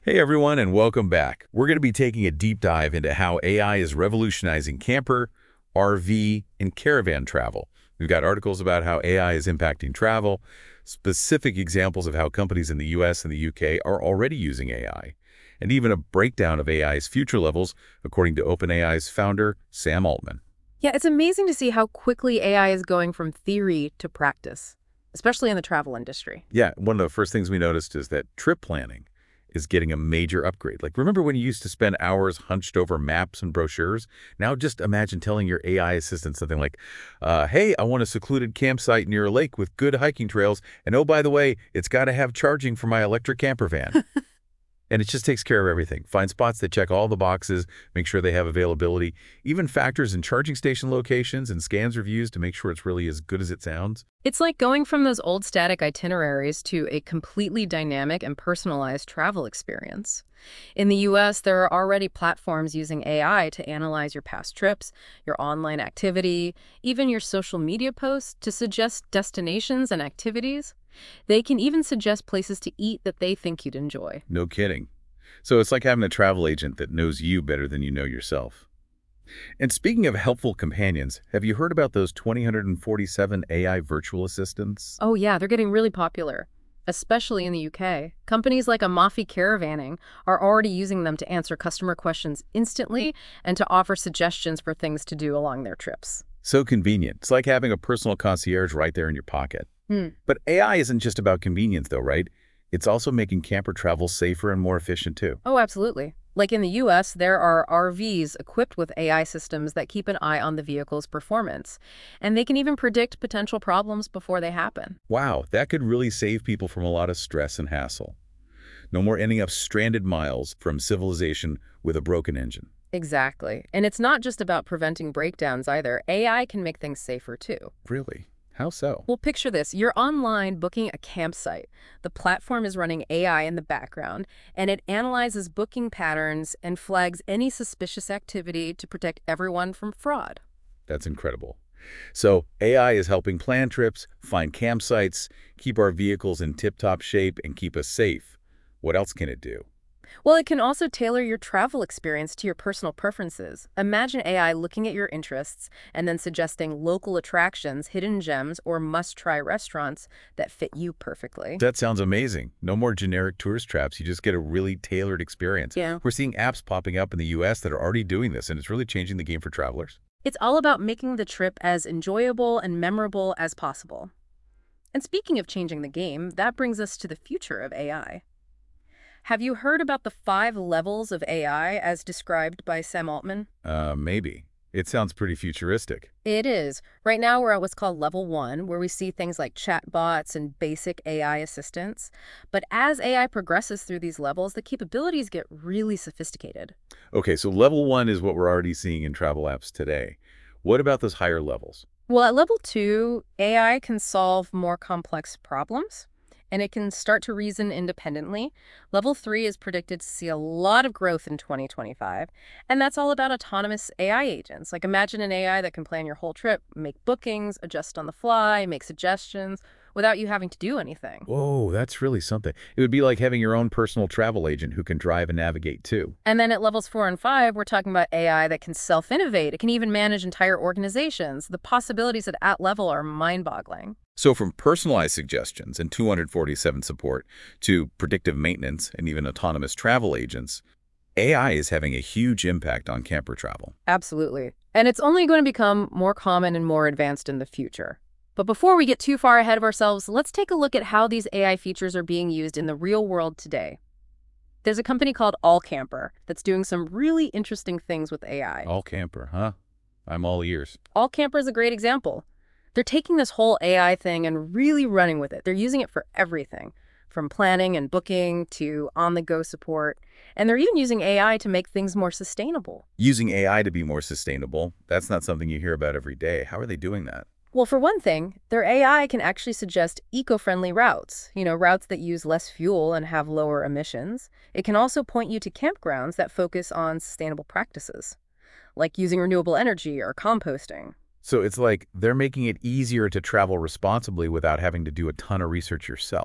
Hey everyone, and welcome back. We're going to be taking a deep dive into how AI is revolutionizing camper, RV, and caravan travel. We've got articles about how AI is impacting travel, specific examples of how companies in the US and the UK are already using AI, and even a breakdown of AI's future levels, according to OpenAI's founder, Sam Altman. Yeah, it's amazing to see how quickly AI is going from theory to practice, especially in the travel industry. Yeah, one of the first things we noticed is that trip planning is getting a major upgrade. Like, remember when you used to spend hours hunched over maps and brochures? Now just imagine telling your AI assistant something like, hey, I want a secluded campsite near a lake with good hiking trails, and oh, by the way, it's got to have charging for my electric camper van. And it just takes care of everything. Find spots that check all the boxes, make sure they have availability, even factors in charging station locations and scans reviews to make sure it's really as good as it sounds. It's like going from those old static itineraries to a completely dynamic and personalized travel experience. In the US, there are already platforms using AI to analyze your past trips, your online activity, even your social media posts to suggest destinations and activities. They can even suggest places to eat that they think you'd enjoy. No kidding. So it's like having a travel agent that knows you better than you know yourself. And speaking of helpful companions, have you heard about those 2,047 AI virtual assistants? Oh yeah, they're getting really popular, especially in the UK. Companies like Amafi Caravanning are already using them to answer customer questions instantly and to offer suggestions for things to do along their trips. So convenient. It's like having a personal concierge right there in your pocket. Hmm. But AI isn't just about convenience, though, right? It's also making camper travel safer and more efficient, too. Oh, absolutely. Like in the US, there are RVs equipped with AI systems that keep an eye on the vehicle's performance, and they can even predict potential problems before they happen. Wow, that could really save people from a lot of stress and hassle. No more ending up stranded miles from civilization with a broken engine. Exactly. And it's not just about preventing breakdowns either. AI can make things safer too. Really? How so? Well, picture this. You're online booking a campsite. The platform is running AI in the background, and it analyzes booking patterns and flags any suspicious activity to protect everyone from fraud. That's incredible. So AI is helping plan trips, find campsites, keep our vehicles in tip-top shape, and keep us safe. What else can it do? Well, it can also tailor your travel experience to your personal preferences. Imagine AI looking at your interests and then suggesting local attractions, hidden gems, or must-try restaurants that fit you perfectly. That sounds amazing. No more generic tourist traps. You just get a really tailored experience. Yeah. We're seeing apps popping up in the US that are already doing this, and it's really changing the game for travelers. It's all about making the trip as enjoyable and memorable as possible. And speaking of changing the game, that brings us to the future of AI. Have you heard about the 5 levels of AI as described by Sam Altman? Maybe. It sounds pretty futuristic. It is. Right now, we're at what's called level 1, where we see things like chatbots and basic AI assistants. But as AI progresses through these levels, the capabilities get really sophisticated. Okay, so level one is what we're already seeing in travel apps today. What about those higher levels? Well, at level 2, AI can solve more complex problems, and it can start to reason independently. Level 3 is predicted to see a lot of growth in 2025, and that's all about autonomous AI agents. Like imagine an AI that can plan your whole trip, make bookings, adjust on the fly, make suggestions, without you having to do anything. Whoa, that's really something. It would be like having your own personal travel agent who can drive and navigate too. And then at levels 4 and 5, we're talking about AI that can self-innovate. It can even manage entire organizations. The possibilities at that level are mind-boggling. So from personalized suggestions and 247 support to predictive maintenance and even autonomous travel agents, AI is having a huge impact on camper travel. Absolutely. And it's only going to become more common and more advanced in the future. But before we get too far ahead of ourselves, let's take a look at how these AI features are being used in the real world today. There's a company called Allcamper that's doing some really interesting things with AI. All camper, huh? I'm all ears. Allcamper is a great example. They're taking this whole AI thing and really running with it. They're using it for everything, from planning and booking to on-the-go support. And they're even using AI to make things more sustainable. Using AI to be more sustainable, that's not something you hear about every day. How are they doing that? Well, for one thing, their AI can actually suggest eco-friendly routes, routes that use less fuel and have lower emissions. It can also point you to campgrounds that focus on sustainable practices, like using renewable energy or composting. So it's like they're making it easier to travel responsibly without having to do a ton of research yourself.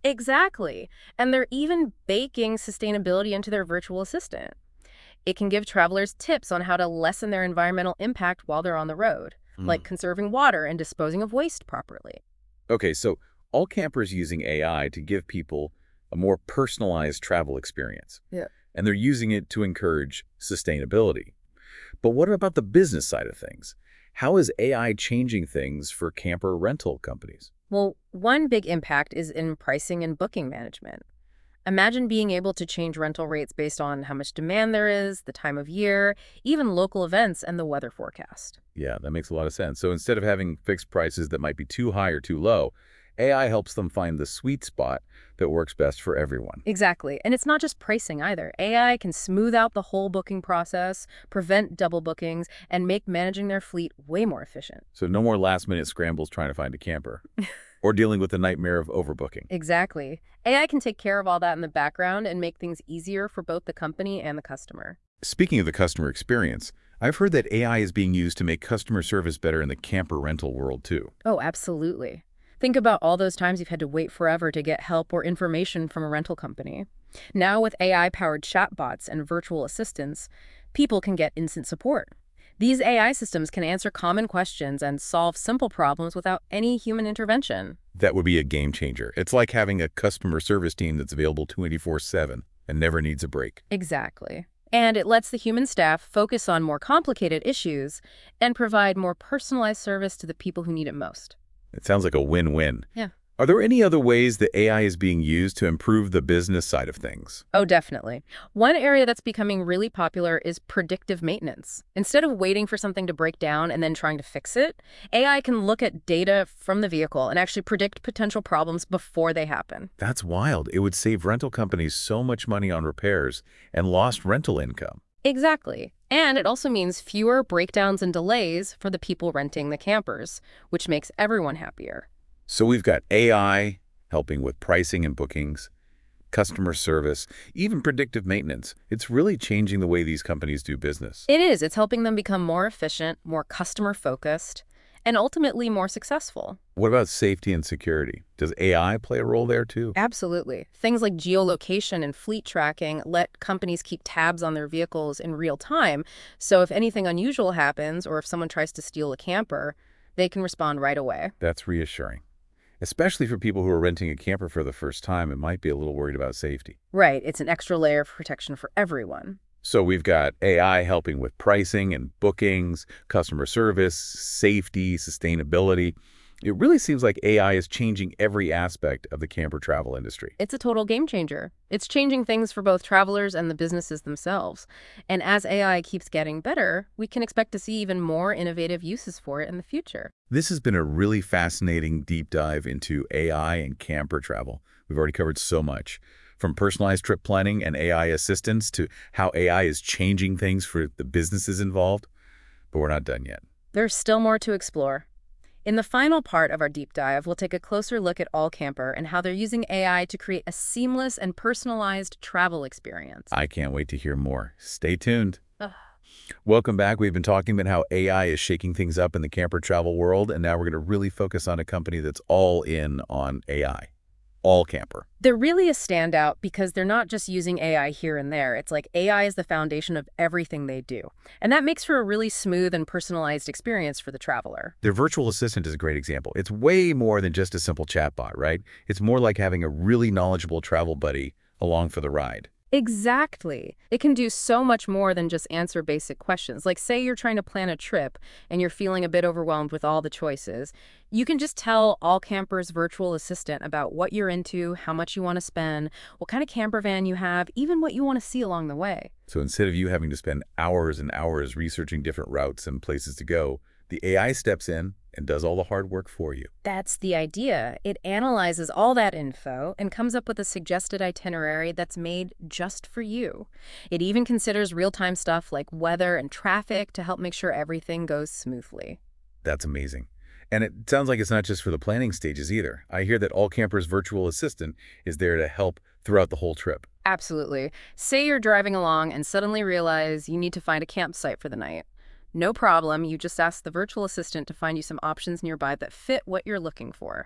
Exactly. And they're even baking sustainability into their virtual assistant. It can give travelers tips on how to lessen their environmental impact while they're on the road, like Mm. conserving water and disposing of waste properly. Okay, so all campers using AI to give people a more personalized travel experience, Yeah. and they're using it to encourage sustainability. But what about the business side of things? How is AI changing things for camper rental companies? Well, one big impact is in pricing and booking management. Imagine being able to change rental rates based on how much demand there is, the time of year, even local events and the weather forecast. Yeah, that makes a lot of sense. So instead of having fixed prices that might be too high or too low, AI helps them find the sweet spot that works best for everyone. Exactly. And it's not just pricing either. AI can smooth out the whole booking process, prevent double bookings, and make managing their fleet way more efficient. So no more last-minute scrambles trying to find a camper or dealing with the nightmare of overbooking. Exactly. AI can take care of all that in the background and make things easier for both the company and the customer. Speaking of the customer experience, I've heard that AI is being used to make customer service better in the camper rental world too. Oh, absolutely. Think about all those times you've had to wait forever to get help or information from a rental company. Now, with AI-powered chatbots and virtual assistants, people can get instant support. These AI systems can answer common questions and solve simple problems without any human intervention. That would be a game changer. It's like having a customer service team that's available 24/7 and never needs a break. Exactly. And it lets the human staff focus on more complicated issues and provide more personalized service to the people who need it most. It sounds like a win-win. Yeah. Are there any other ways that AI is being used to improve the business side of things? Oh, definitely. One area that's becoming really popular is predictive maintenance. Instead of waiting for something to break down and then trying to fix it, AI can look at data from the vehicle and actually predict potential problems before they happen. That's wild. It would save rental companies so much money on repairs and lost rental income. Exactly. And it also means fewer breakdowns and delays for the people renting the campers, which makes everyone happier. So we've got AI helping with pricing and bookings, customer service, even predictive maintenance. It's really changing the way these companies do business. It is. It's helping them become more efficient, more customer-focused, and ultimately more successful. What about safety and security? Does AI play a role there too? Absolutely. Things like geolocation and fleet tracking let companies keep tabs on their vehicles in real time. So if anything unusual happens or if someone tries to steal a camper, they can respond right away. That's reassuring, especially for people who are renting a camper for the first time and might be a little worried about safety. Right. It's an extra layer of protection for everyone. So we've got AI helping with pricing and bookings, customer service, safety, sustainability. It really seems like AI is changing every aspect of the camper travel industry. It's a total game changer. It's changing things for both travelers and the businesses themselves. And as AI keeps getting better, we can expect to see even more innovative uses for it in the future. This has been a really fascinating deep dive into AI and camper travel. We've already covered so much, from personalized trip planning and AI assistance to how AI is changing things for the businesses involved. But we're not done yet. There's still more to explore. In the final part of our deep dive, we'll take a closer look at AllCamper and how they're using AI to create a seamless and personalized travel experience. I can't wait to hear more. Stay tuned. Ugh. Welcome back. We've been talking about how AI is shaking things up in the camper travel world, and now we're going to really focus on a company that's all in on AI. AllCamper. They're really a standout because they're not just using AI here and there. It's like AI is the foundation of everything they do. And that makes for a really smooth and personalized experience for the traveler. Their virtual assistant is a great example. It's way more than just a simple chatbot, right? It's more like having a really knowledgeable travel buddy along for the ride. Exactly. It can do so much more than just answer basic questions. Like, say you're trying to plan a trip and you're feeling a bit overwhelmed with all the choices. You can just tell AllCamper's virtual assistant about what you're into, how much you want to spend, what kind of camper van you have, even what you want to see along the way. So instead of you having to spend hours and hours researching different routes and places to go, the AI steps in and does all the hard work for you. That's the idea. It analyzes all that info and comes up with a suggested itinerary that's made just for you. It even considers real-time stuff like weather and traffic to help make sure everything goes smoothly. That's amazing. And it sounds like it's not just for the planning stages either. I hear that AllCamper's virtual assistant is there to help throughout the whole trip. Absolutely. Say you're driving along and suddenly realize you need to find a campsite for the night. No problem, you just ask the virtual assistant to find you some options nearby that fit what you're looking for.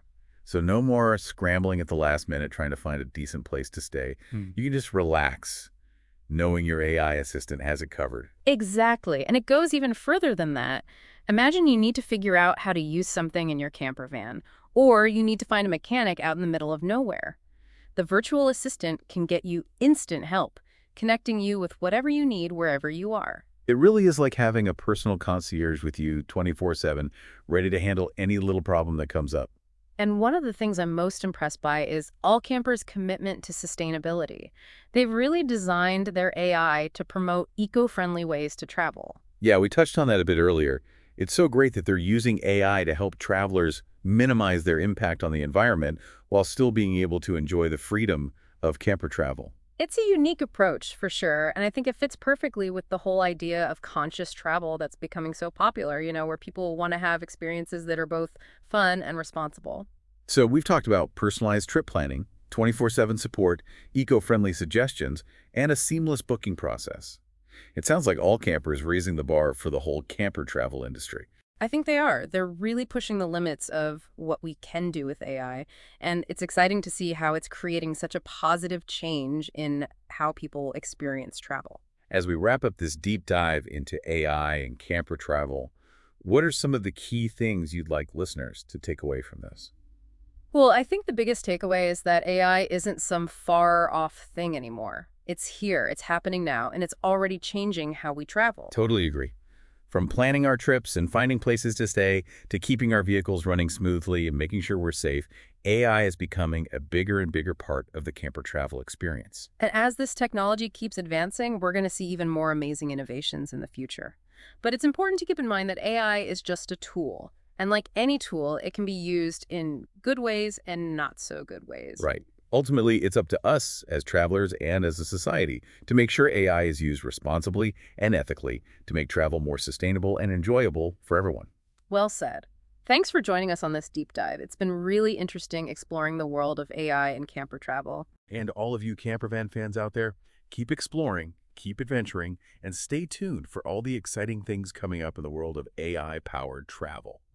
So no more scrambling at the last minute trying to find a decent place to stay. Hmm. You can just relax knowing your AI assistant has it covered. Exactly. And it goes even further than that. Imagine you need to figure out how to use something in your camper van, or you need to find a mechanic out in the middle of nowhere. The virtual assistant can get you instant help, connecting you with whatever you need wherever you are. It really is like having a personal concierge with you 24/7, ready to handle any little problem that comes up. And one of the things I'm most impressed by is All Campers' commitment to sustainability. They've really designed their AI to promote eco-friendly ways to travel. Yeah, we touched on that a bit earlier. It's so great that they're using AI to help travelers minimize their impact on the environment while still being able to enjoy the freedom of camper travel. It's a unique approach, for sure, and I think it fits perfectly with the whole idea of conscious travel that's becoming so popular, where people want to have experiences that are both fun and responsible. So we've talked about personalized trip planning, 24/7 support, eco-friendly suggestions, and a seamless booking process. It sounds like all campers raising the bar for the whole camper travel industry. I think they are. They're really pushing the limits of what we can do with AI, and it's exciting to see how it's creating such a positive change in how people experience travel. As we wrap up this deep dive into AI and camper travel, what are some of the key things you'd like listeners to take away from this? Well, I think the biggest takeaway is that AI isn't some far off thing anymore. It's here, it's happening now, and it's already changing how we travel. Totally agree. From planning our trips and finding places to stay to keeping our vehicles running smoothly and making sure we're safe, AI is becoming a bigger and bigger part of the camper travel experience. And as this technology keeps advancing, we're going to see even more amazing innovations in the future. But it's important to keep in mind that AI is just a tool. And like any tool, it can be used in good ways and not so good ways. Right. Ultimately, it's up to us as travelers and as a society to make sure AI is used responsibly and ethically to make travel more sustainable and enjoyable for everyone. Well said. Thanks for joining us on this deep dive. It's been really interesting exploring the world of AI and camper travel. And all of you campervan fans out there, keep exploring, keep adventuring, and stay tuned for all the exciting things coming up in the world of AI-powered travel.